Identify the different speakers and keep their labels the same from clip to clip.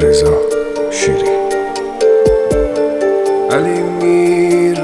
Speaker 1: رضا شیری. علی میر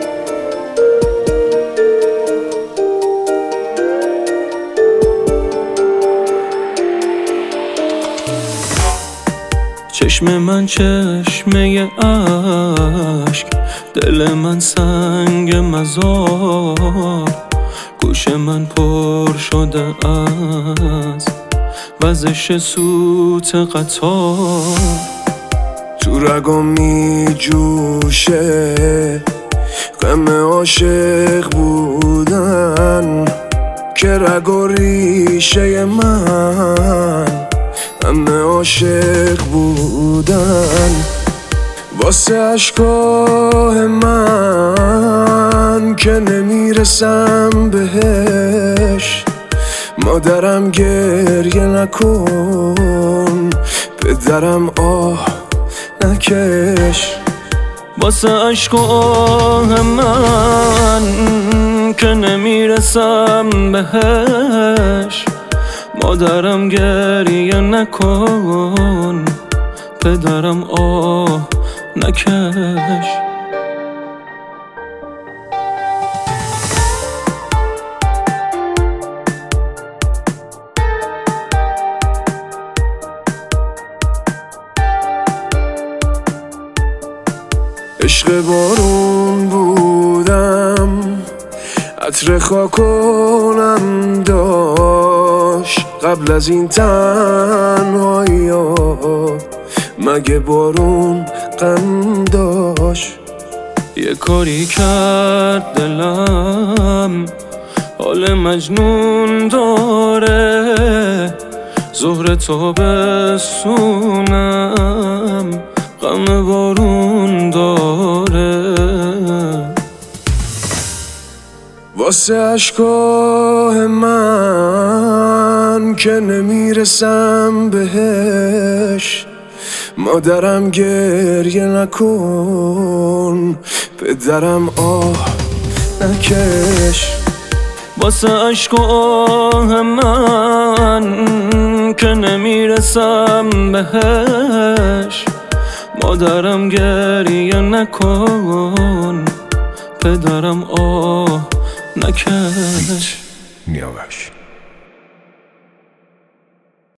Speaker 2: چشم من چشمه عشق، دل من سنگ مزار، گوش من پر شده از وزش سوت قطار.
Speaker 1: تو رگم می جوشه غم عاشق بودن، که رگ و ریشه من همه عاشق بودن. واسه عشقای من که نمیرسم بهش، مادرم گریه نکن، پدرم آه نکش.
Speaker 2: واسه عشق و آه من که نمیرسم بهش، مادرم گریه نکن، پدرم آه نکش.
Speaker 1: عشق بارون بودم، عطر خاکونم داشت قبل از این تنهایی ها، مگه بارون غم داشت؟
Speaker 2: یه کاری کرد دلم حال مجنون داره، ظهر تابستونم غم بارون داره.
Speaker 1: واسه عشقای من که نمیرسم بهش، مادرم گریه نکن، پدرم آه نکش.
Speaker 2: واسه عشق و آه من که نمیرسم بهش، مادرم گریه نکن، پدرم آه نکش.
Speaker 1: نیاوش